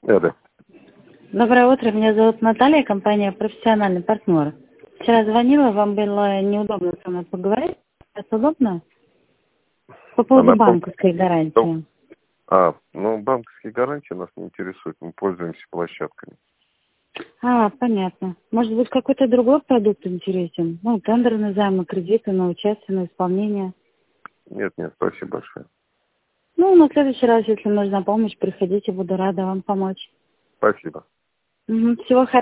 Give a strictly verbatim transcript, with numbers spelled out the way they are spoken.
Да, да. Доброе утро, меня зовут Наталья, компания «Профессиональный партнер». Вчера звонила, вам было неудобно со мной поговорить. Сейчас удобно? По А поводу на пом- банковской ну, гарантии. а, ну, банковские гарантии нас не интересуют. Мы пользуемся площадками. А, понятно. Может быть, какой-то другой продукт интересен? Ну, тендерные займы, кредиты на участие, на исполнение. Нет, нет, спасибо большое. Ну, на следующий раз, если нужна помощь, приходите, буду рада вам помочь. Спасибо. Мгм. Всего хорошего.